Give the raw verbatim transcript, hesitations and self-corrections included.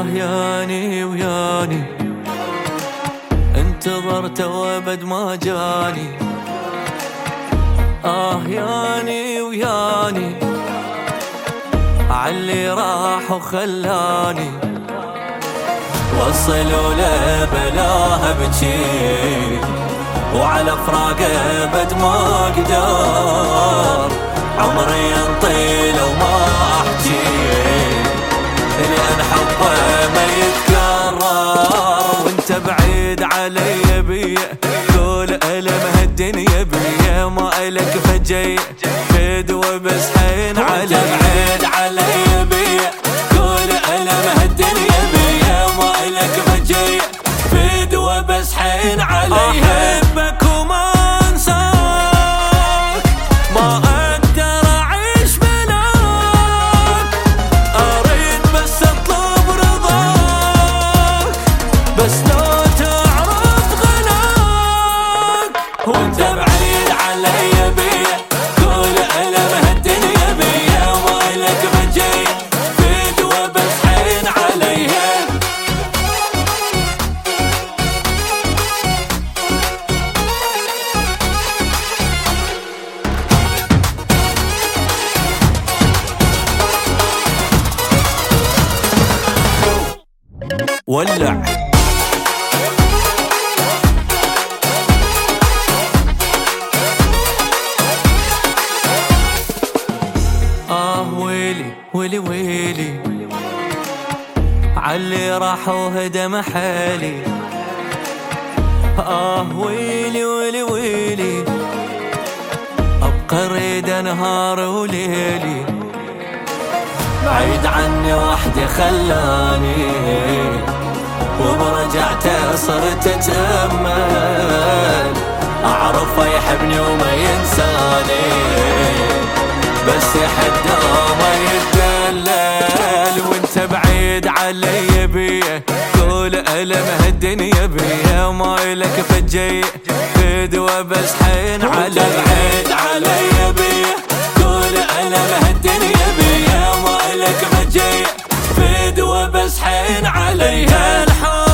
آه ياني وياني انتظرت وابد ما جاني. آه ياني وياني عاللي راح وخلاني. وصلوا له بلاها بجي وعلى فراقه بد ما اقدر. عمري ينطيل وما احجي لان حبه ما يتكرر. وانت بعيد علي بيه كل ألم هالدنيا بيه ما إلك فجي فدوة بس حين علي. بعيد علي بيه كل ألم هالدنيا بيه ما إلك فجي فدوة بس حين علي. أحبك وما أنساك ما أقدر أعيش بلاك. أريد بس أطلب رضاك بس لو تعرف غلاك. وانت بعيد علي بيه كل ألم هالدنيا بيه ما إلك فجي فدوة بس حين عليها. ولع آه ويلي ويلي ويلي عاللي راح وهدم حالي. آه ويلي ويلي ويلي أبقى أريد نهار وليلي. بعيد عني وحدي خلاني وبرجعته صرت أتأمل. أعرفه يحبني وما ينساني بس يحده ما يتدلل. وانت بعيد علي بيه كل ألم هالدنيا بيه ما إلك فجي فدوة بس حين علي. بعيد علي بيه كل ألم هالدنيا بيه ما إلك فجي فدوة بس حين عليها. الحب